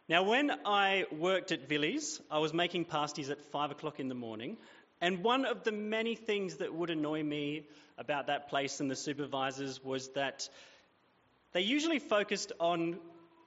Now, when I worked at Villiers, I was making pasties at 5 o'clock in the morning, and one of the many things that would annoy me about that place and the supervisors was that they usually focused on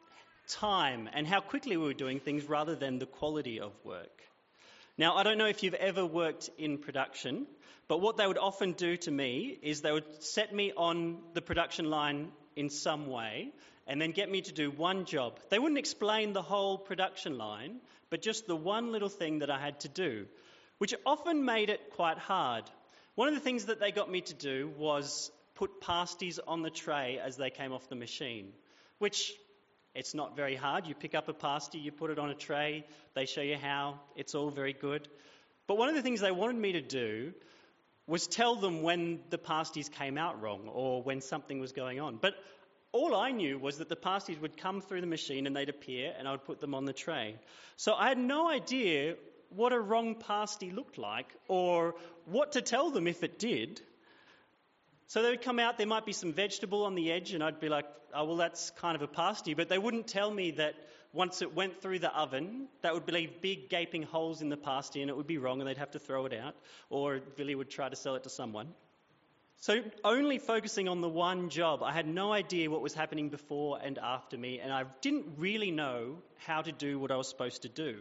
time and how quickly we were doing things rather than the quality of work. Now, I don't know if you've ever worked in production, but what they would often do to me is they would set me on the production line in some way and then get me to do one job. They wouldn't explain the whole production line, but just the one little thing that I had to do, which often made it quite hard. One of the things that they got me to do was put pasties on the tray as they came off the machine, which it's not very hard. You pick up a pasty, you put it on a tray, they show you how, it's all very good. But one of the things they wanted me to do was tell them when the pasties came out wrong or when something was going on. But all I knew was that the pasties would come through the machine and they'd appear and I would put them on the tray. So I had no idea what a wrong pasty looked like or what to tell them if it did. So they would come out, there might be some vegetable on the edge and I'd be like, oh, well, that's kind of a pasty. But they wouldn't tell me that once it went through the oven, that would leave big gaping holes in the pasty and it would be wrong and they'd have to throw it out. Or Billy would try to sell it to someone. So only focusing on the one job, I had no idea what was happening before and after me, and I didn't really know how to do what I was supposed to do.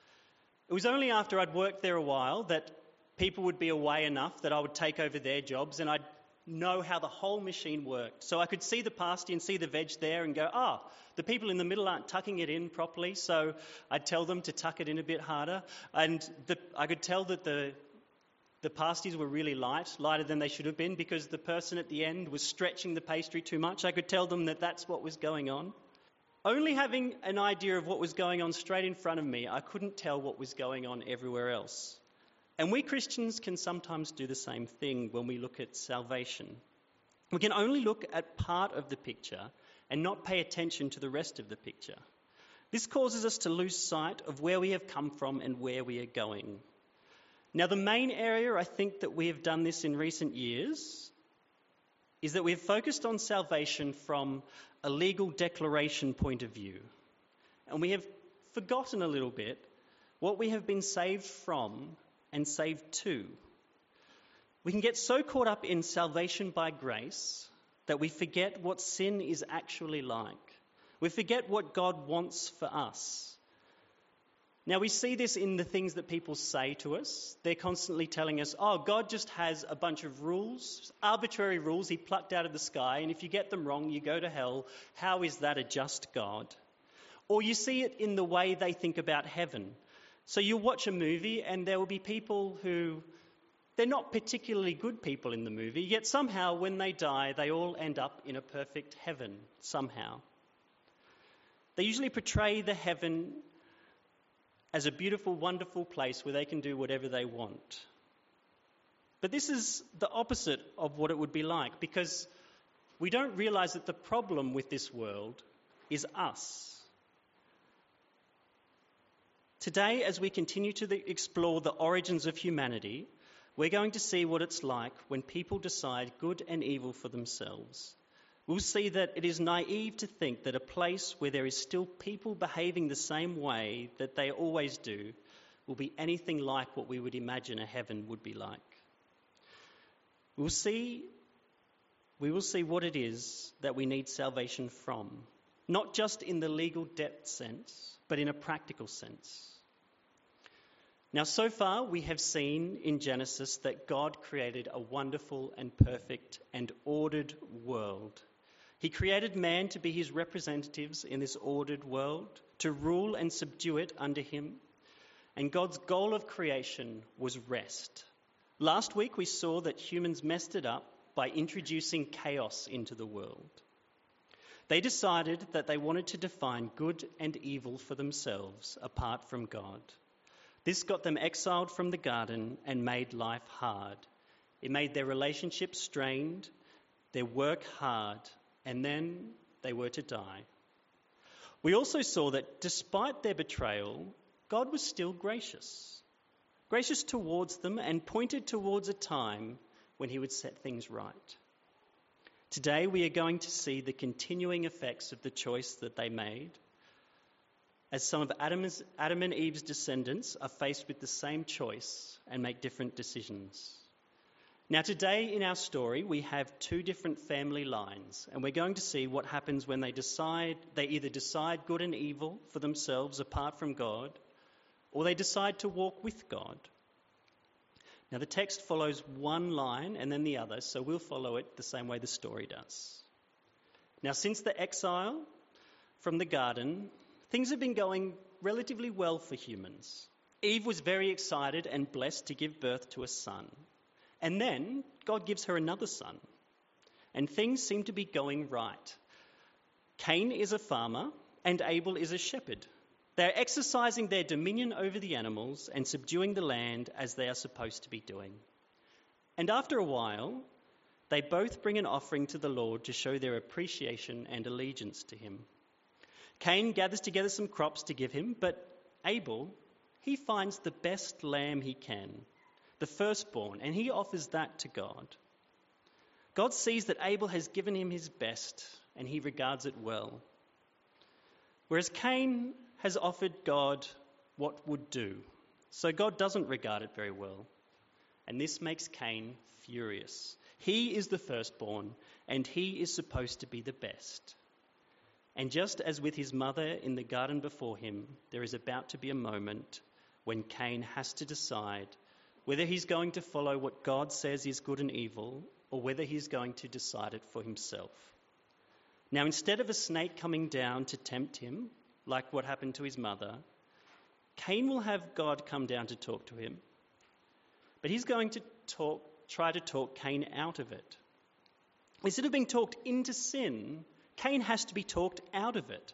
It was only after I'd worked there a while that people would be away enough that I would take over their jobs and I'd know how the whole machine worked. So I could see the pasty and see the veg there and go, the people in the middle aren't tucking it in properly, so I'd tell them to tuck it in a bit harder. And I could tell that the pasties were really lighter than they should have been because the person at the end was stretching the pastry too much. I could tell them that that's what was going on. Only having an idea of what was going on straight in front of me, I couldn't tell what was going on everywhere else. And we Christians can sometimes do the same thing when we look at salvation. We can only look at part of the picture and not pay attention to the rest of the picture. This causes us to lose sight of where we have come from and where we are going. Now, the main area I think that we have done this in recent years is that we've focused on salvation from a legal declaration point of view. And we have forgotten a little bit what we have been saved from and saved to. We can get so caught up in salvation by grace that we forget what sin is actually like. We forget what God wants for us. Now, we see this in the things that people say to us. They're constantly telling us, God just has a bunch of rules, arbitrary rules he plucked out of the sky, and if you get them wrong, you go to hell. How is that a just God? Or you see it in the way they think about heaven. So you watch a movie and there will be people who, they're not particularly good people in the movie, yet somehow when they die, they all end up in a perfect heaven, somehow. They usually portray the heaven as a beautiful, wonderful place where they can do whatever they want. But this is the opposite of what it would be like, because we don't realise that the problem with this world is us. Today, as we continue to explore the origins of humanity, we're going to see what it's like when people decide good and evil for themselves. We'll see that it is naive to think that a place where there is still people behaving the same way that they always do will be anything like what we would imagine a heaven would be like. We will see what it is that we need salvation from, not just in the legal depth sense, but in a practical sense. Now, so far we have seen in Genesis that God created a wonderful and perfect and ordered world. He created man to be his representatives in this ordered world, to rule and subdue it under him. And God's goal of creation was rest. Last week we saw that humans messed it up by introducing chaos into the world. They decided that they wanted to define good and evil for themselves apart from God. This got them exiled from the garden and made life hard. It made their relationships strained, their work hard, and then they were to die. We also saw that despite their betrayal, God was still gracious towards them and pointed towards a time when he would set things right. Today we are going to see the continuing effects of the choice that they made. as some of Adam and Eve's descendants are faced with the same choice and make different decisions. Now, today in our story, we have two different family lines, and we're going to see what happens when they either decide good and evil for themselves apart from God, or they decide to walk with God. Now, the text follows one line and then the other, so we'll follow it the same way the story does. Now, since the exile from the garden, things have been going relatively well for humans. Eve was very excited and blessed to give birth to a son. And then God gives her another son. And things seem to be going right. Cain is a farmer and Abel is a shepherd. They're exercising their dominion over the animals and subduing the land as they are supposed to be doing. And after a while, they both bring an offering to the Lord to show their appreciation and allegiance to him. Cain gathers together some crops to give him, but Abel, he finds the best lamb he can, the firstborn, and he offers that to God. God sees that Abel has given him his best, and he regards it well. Whereas Cain has offered God what would do, so God doesn't regard it very well. And this makes Cain furious. He is the firstborn, and he is supposed to be the best. And just as with his mother in the garden before him, there is about to be a moment when Cain has to decide whether he's going to follow what God says is good and evil, or whether he's going to decide it for himself. Now, instead of a snake coming down to tempt him, like what happened to his mother, Cain will have God come down to talk to him. But he's going to try to talk Cain out of it. Instead of being talked into sin, Cain has to be talked out of it.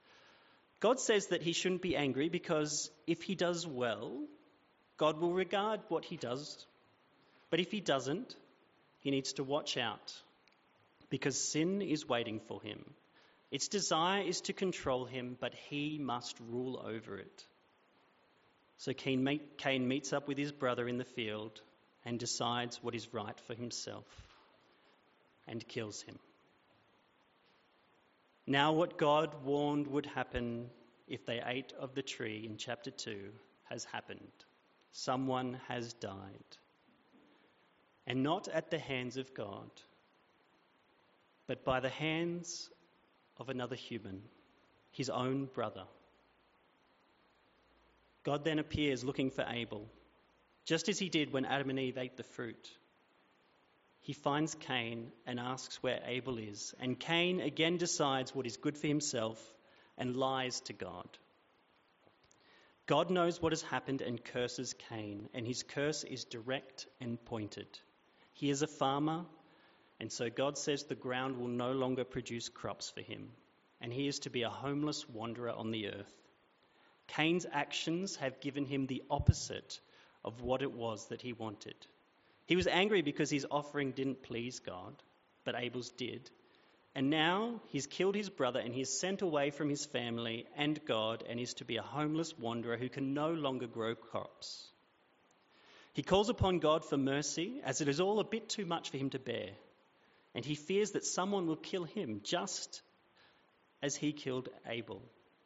God says that he shouldn't be angry because if he does well, God will regard what he does. But if he doesn't, he needs to watch out because sin is waiting for him. Its desire is to control him, but he must rule over it. So Cain meets up with his brother in the field and decides what is right for himself and kills him. Now what God warned would happen if they ate of the tree in chapter 2 has happened. Someone has died. And not at the hands of God, but by the hands of another human, his own brother. God then appears looking for Abel, just as he did when Adam and Eve ate the fruit. He finds Cain and asks where Abel is, and Cain again decides what is good for himself and lies to God. God knows what has happened and curses Cain, and his curse is direct and pointed. He is a farmer, and so God says the ground will no longer produce crops for him, and he is to be a homeless wanderer on the earth. Cain's actions have given him the opposite of what it was that he wanted. He was angry because his offering didn't please God, but Abel's did. And now he's killed his brother and he's sent away from his family and God and is to be a homeless wanderer who can no longer grow crops. He calls upon God for mercy as it is all a bit too much for him to bear. And he fears that someone will kill him just as he killed Abel.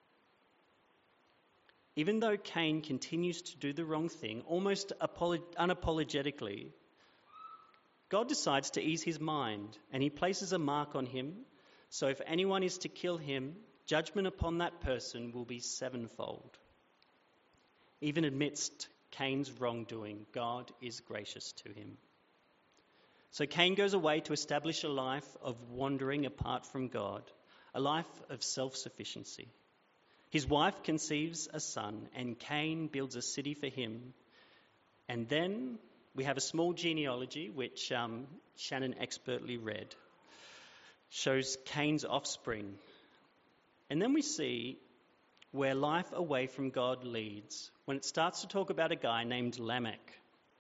Even though Cain continues to do the wrong thing, almost unapologetically, God decides to ease his mind and he places a mark on him. So if anyone is to kill him, judgment upon that person will be sevenfold. Even amidst Cain's wrongdoing, God is gracious to him. So Cain goes away to establish a life of wandering apart from God, a life of self-sufficiency. His wife conceives a son, and Cain builds a city for him. And then we have a small genealogy, which Shannon expertly read, shows Cain's offspring. And then we see where life away from God leads when it starts to talk about a guy named Lamech.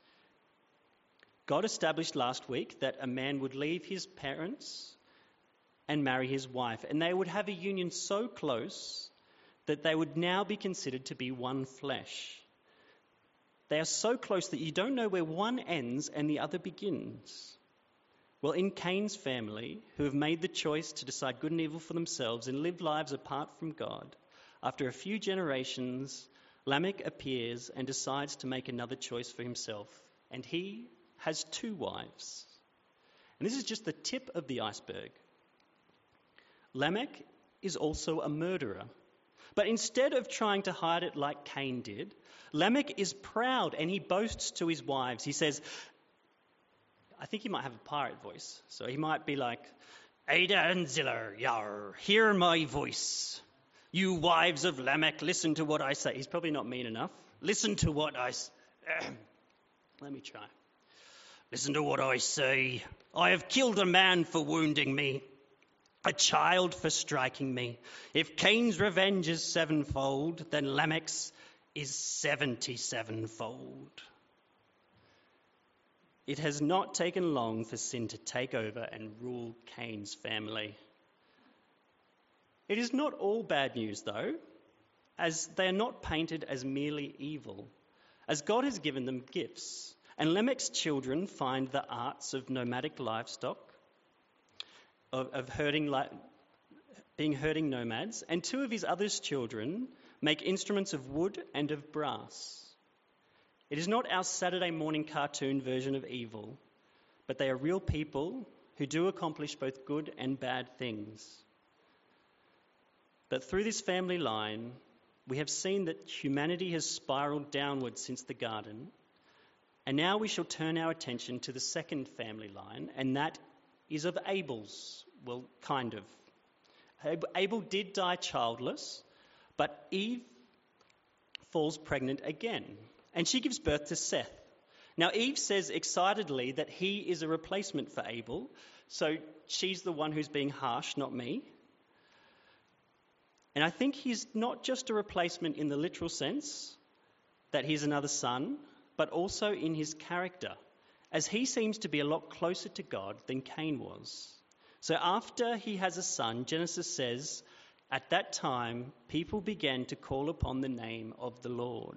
God established last week that a man would leave his parents and marry his wife, and they would have a union so close that they would now be considered to be one flesh. They are so close that you don't know where one ends and the other begins. Well, in Cain's family, who have made the choice to decide good and evil for themselves and live lives apart from God, After a few generations, Lamech appears and decides to make another choice for himself, and he has 2 wives. And this is just the tip of the iceberg. Lamech is also a murderer. But instead of trying to hide it like Cain did, Lamech is proud and he boasts to his wives. He says, I think he might have a pirate voice, so he might be like, Ada and Zillah, yar, hear my voice. You wives of Lamech, listen to what I say. He's probably not mean enough. Listen to what I say. Let me try. Listen to what I say. I have killed a man for wounding me, a child for striking me. If Cain's revenge is 7-fold, then Lamech's is 77-fold. It has not taken long for sin to take over and rule Cain's family. It is not all bad news, though, as they are not painted as merely evil, as God has given them gifts. And Lamech's children find the arts of nomadic livestock, being herding nomads, and 2 of his other children make instruments of wood and of brass. It is not our Saturday morning cartoon version of evil, but they are real people who do accomplish both good and bad things. But through this family line, we have seen that humanity has spiraled downwards since the garden, and now we shall turn our attention to the second family line, and that is of Abel's. Well, kind of. Abel did die childless, but Eve falls pregnant again, and she gives birth to Seth. Now, Eve says excitedly that he is a replacement for Abel, so she's the one who's being harsh, not me. And I think he's not just a replacement in the literal sense, that he's another son, but also in his character, as he seems to be a lot closer to God than Cain was. So after he has a son, Genesis says, at that time, people began to call upon the name of the Lord.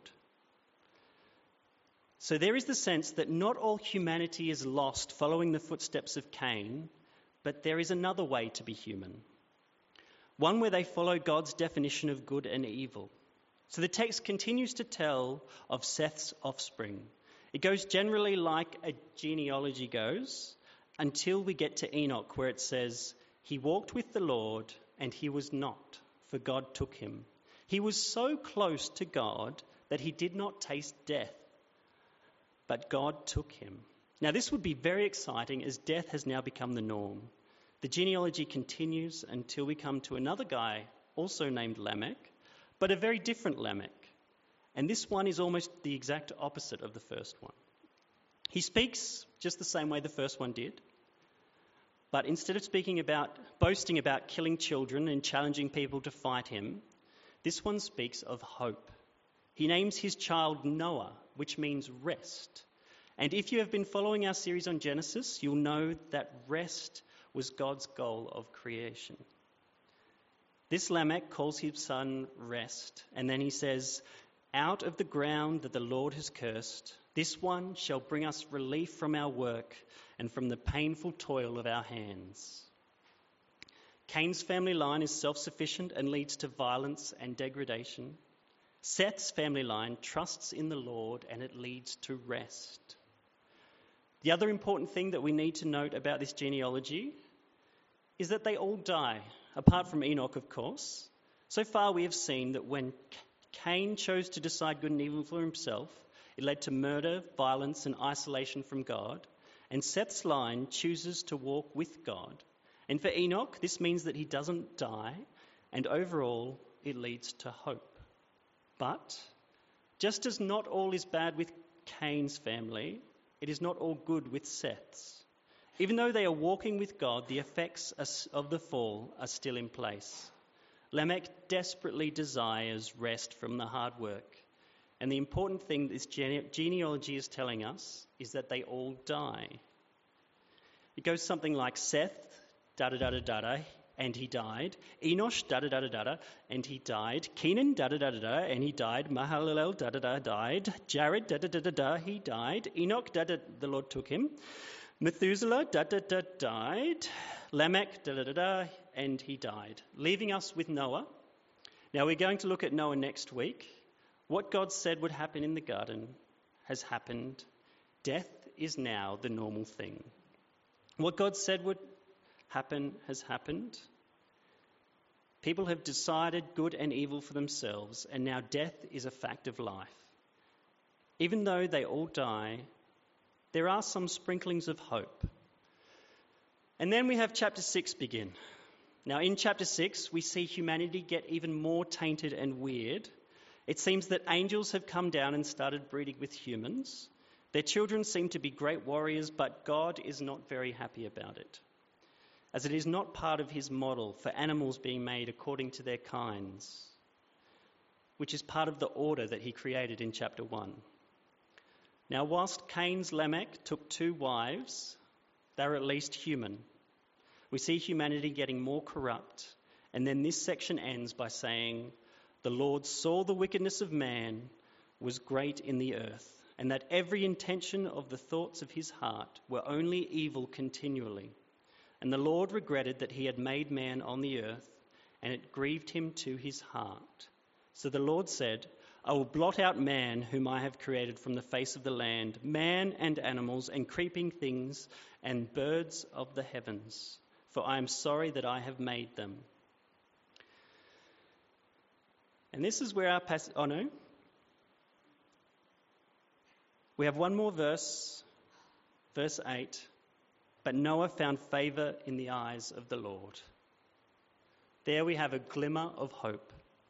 So there is the sense that not all humanity is lost following the footsteps of Cain, but there is another way to be human. One where they follow God's definition of good and evil. So the text continues to tell of Seth's offspring. It goes generally like a genealogy goes until we get to Enoch, where it says, he walked with the Lord and he was not, for God took him. He was so close to God that he did not taste death, but God took him. Now this would be very exciting as death has now become the norm. The genealogy continues until we come to another guy, also named Lamech, but a very different Lamech. And this one is almost the exact opposite of the first one. He speaks just the same way the first one did, but instead of boasting about killing children and challenging people to fight him, this one speaks of hope. He names his child Noah, which means rest. And if you have been following our series on Genesis, you'll know that rest was God's goal of creation. This Lamech calls his son Rest, and then he says, out of the ground that the Lord has cursed, this one shall bring us relief from our work and from the painful toil of our hands. Cain's family line is self-sufficient and leads to violence and degradation. Seth's family line trusts in the Lord and it leads to rest. The other important thing that we need to note about this genealogy is that they all die, apart from Enoch, of course. So far we have seen that when Cain chose to decide good and evil for himself, it led to murder, violence, and isolation from God. And Seth's line chooses to walk with God. And for Enoch, this means that he doesn't die, and overall, it leads to hope. But just as not all is bad with Cain's family, it is not all good with Seth's. Even though they are walking with God, the effects of the fall are still in place. Lamech desperately desires rest from the hard work. And the important thing this genealogy is telling us is that they all die. It goes something like Seth, da-da-da-da-da, and he died. Enosh, da-da-da-da-da, and he died. Kenan, da-da-da-da-da, and he died. Mahalalel, da-da-da, died. Jared, da-da-da-da-da, he died. Enoch, da-da, the Lord took him. Methuselah, da-da-da, died. Lamech, da-da-da-da, and he died, leaving us with Noah. Now, we're going to look at Noah next week. What God said would happen in the garden has happened. Death is now the normal thing. What God said would happen has happened. People have decided good and evil for themselves, and now death is a fact of life. Even though they all die, there are some sprinklings of hope. And then we have chapter 6 begin. Now, in chapter 6, we see humanity get even more tainted and weird. It seems that angels have come down and started breeding with humans. Their children seem to be great warriors, but God is not very happy about it, as it is not part of his model for animals being made according to their kinds, which is part of the order that he created in chapter 1. Now, whilst Cain's Lamech took 2 wives, they were at least human. We see humanity getting more corrupt, and then this section ends by saying, "The Lord saw the wickedness of man was great in the earth, and that every intention of the thoughts of his heart were only evil continually. And the Lord regretted that he had made man on the earth, and it grieved him to his heart. So the Lord said, I will blot out man whom I have created from the face of the land, man and animals and creeping things and birds of the heavens, for I am sorry that I have made them." And this is where our passage... Oh, no. We have one more verse, verse 8. "But Noah found favour in the eyes of the Lord." There we have a glimmer of hope.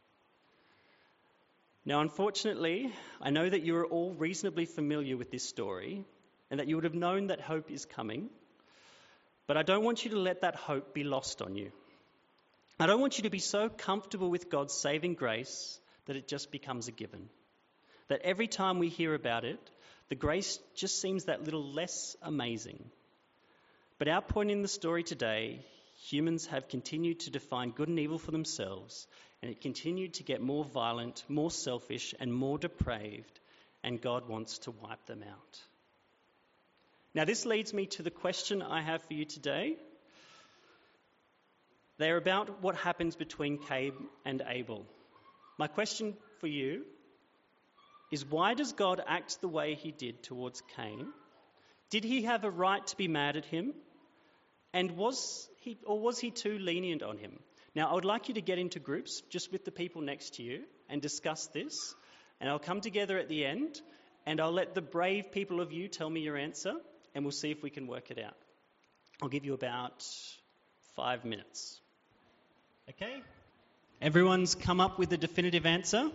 Now, unfortunately, I know that you are all reasonably familiar with this story and that you would have known that hope is coming, but I don't want you to let that hope be lost on you. I don't want you to be so comfortable with God's saving grace that it just becomes a given, that every time we hear about it, the grace just seems that little less amazing. But our point in the story today, humans have continued to define good and evil for themselves, and it continued to get more violent, more selfish, and more depraved, and God wants to wipe them out. Now, this leads me to the question I have for you today. They're about what happens between Cain and Abel. My question for you is, why does God act the way he did towards Cain? Did he have a right to be mad at him? And was he too lenient on him? Now, I would like you to get into groups just with the people next to you and discuss this. And I'll come together at the end and I'll let the brave people of you tell me your answer and we'll see if we can work it out. I'll give you about 5 minutes. Okay? Everyone's come up with a definitive answer?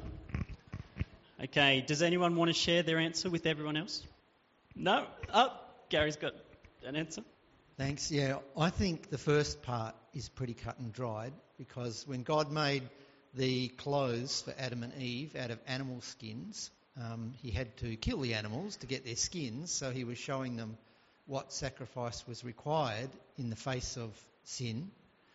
Okay, does anyone want to share their answer with everyone else? No? Oh, Gary's got an answer. Thanks. Yeah, I think the first part is pretty cut and dried, because when God made the clothes for Adam and Eve out of animal skins, he had to kill the animals to get their skins, so he was showing them what sacrifice was required in the face of sin.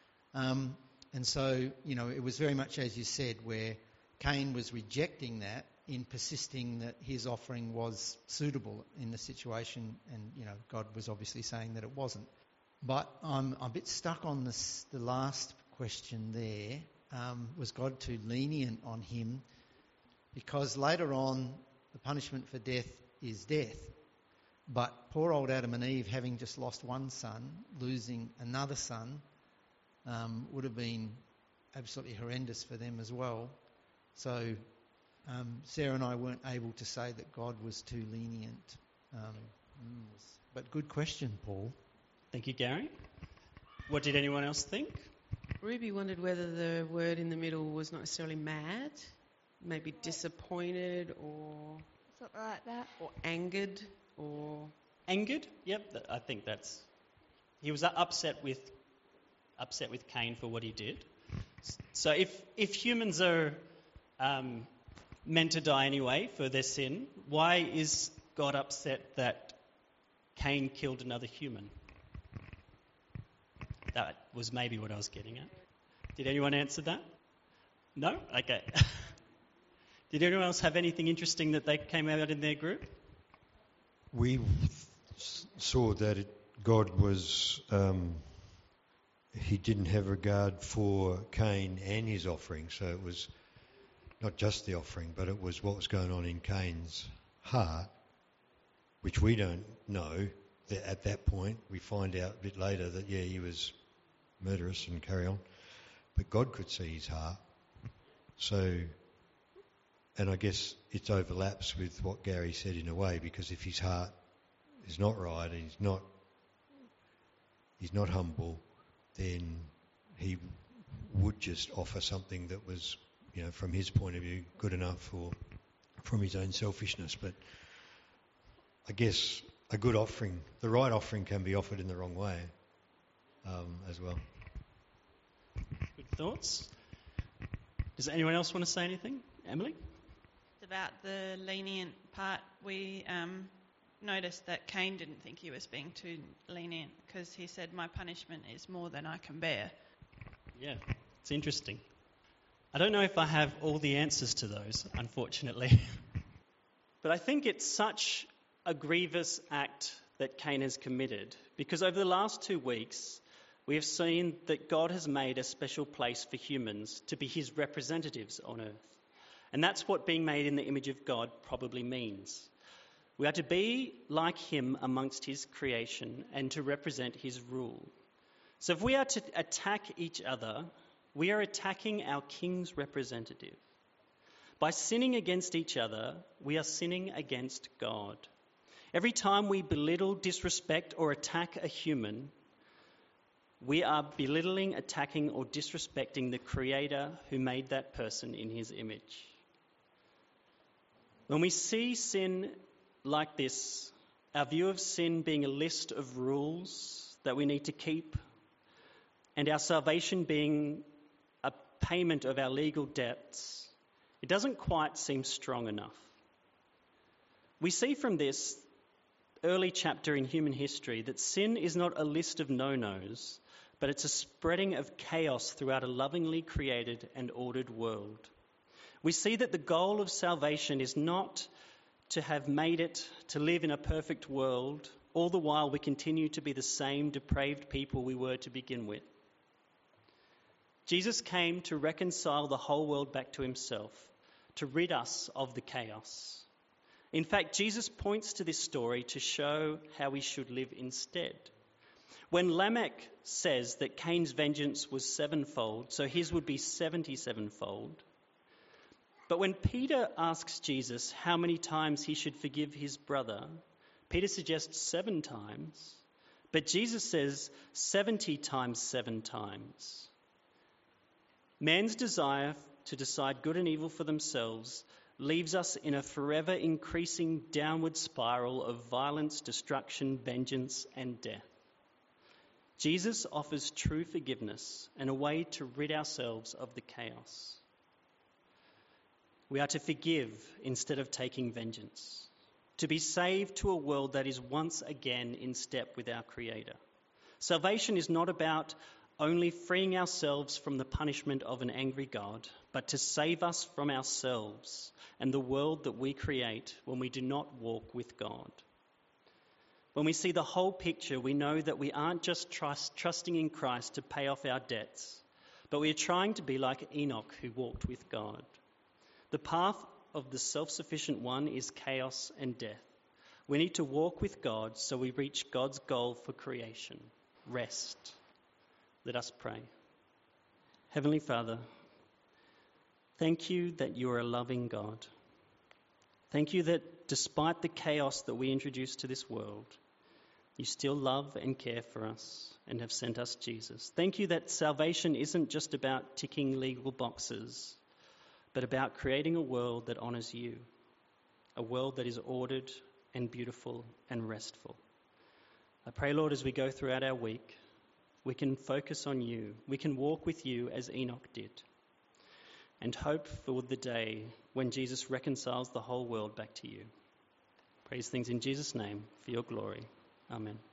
And so, it was very much as you said, where Cain was rejecting that in persisting that his offering was suitable in the situation, and God was obviously saying that it wasn't. But I'm a bit stuck on the last question there. Was God too lenient on him? Because later on, the punishment for death is death. But poor old Adam and Eve, having just lost one son, losing another son, would have been absolutely horrendous for them as well. So Sarah and I weren't able to say that God was too lenient. But good question, Paul. Thank you, Gary. What did anyone else think? Ruby wondered whether the word in the middle was not necessarily mad, maybe disappointed or something like that, or angered, or angered. Yep, I think he was upset with Cain for what he did. So if humans are meant to die anyway for their sin, why is God upset that Cain killed another human? That was maybe what I was getting at. Did anyone answer that? No? Okay. Did anyone else have anything interesting that they came out in their group? We saw that God was... he didn't have regard for Cain and his offering, so it was not just the offering, but it was what was going on in Cain's heart, which we don't know that at that point. We find out a bit later that, he was murderous and carry on. But God could see his heart. So, and I guess it overlaps with what Gary said in a way, because if his heart is not right and he's not humble, then he would just offer something that was, from his point of view, good enough, or from his own selfishness. But I guess a good offering, the right offering, can be offered in the wrong way as well. Good thoughts. Does anyone else want to say anything? Emily? About the lenient part, we noticed that Cain didn't think he was being too lenient, because he said, my punishment is more than I can bear. Yeah, it's interesting. I don't know if I have all the answers to those, unfortunately. But I think it's such a grievous act that Cain has committed, because over the last 2 weeks, we have seen that God has made a special place for humans to be his representatives on earth. And that's what being made in the image of God probably means. We are to be like him amongst his creation and to represent his rule. So if we are to attack each other, we are attacking our king's representative. By sinning against each other, we are sinning against God. Every time we belittle, disrespect, or attack a human, we are belittling, attacking, or disrespecting the Creator who made that person in his image. When we see sin like this, our view of sin being a list of rules that we need to keep, and our salvation being a payment of our legal debts, it doesn't quite seem strong enough. We see from this early chapter in human history that sin is not a list of no-nos, but it's a spreading of chaos throughout a lovingly created and ordered world. We see that the goal of salvation is not to have made it to live in a perfect world, all the while we continue to be the same depraved people we were to begin with. Jesus came to reconcile the whole world back to himself, to rid us of the chaos. In fact, Jesus points to this story to show how we should live instead. When Lamech says that Cain's vengeance was sevenfold, so his would be 77-fold. But when Peter asks Jesus how many times he should forgive his brother, Peter suggests 7 times, but Jesus says 70 times 7 times. Man's desire to decide good and evil for themselves leaves us in a forever increasing downward spiral of violence, destruction, vengeance, and death. Jesus offers true forgiveness and a way to rid ourselves of the chaos. We are to forgive instead of taking vengeance, to be saved to a world that is once again in step with our Creator. Salvation is not about only freeing ourselves from the punishment of an angry God, but to save us from ourselves and the world that we create when we do not walk with God. When we see the whole picture, we know that we aren't just trusting in Christ to pay off our debts, but we are trying to be like Enoch who walked with God. The path of the self-sufficient one is chaos and death. We need to walk with God so we reach God's goal for creation, rest. Let us pray. Heavenly Father, thank you that you are a loving God. Thank you that despite the chaos that we introduce to this world, you still love and care for us and have sent us Jesus. Thank you that salvation isn't just about ticking legal boxes, but about creating a world that honours you, a world that is ordered and beautiful and restful. I pray, Lord, as we go throughout our week, we can focus on you. We can walk with you as Enoch did, and hope for the day when Jesus reconciles the whole world back to you. Praise things in Jesus' name for your glory. Amen.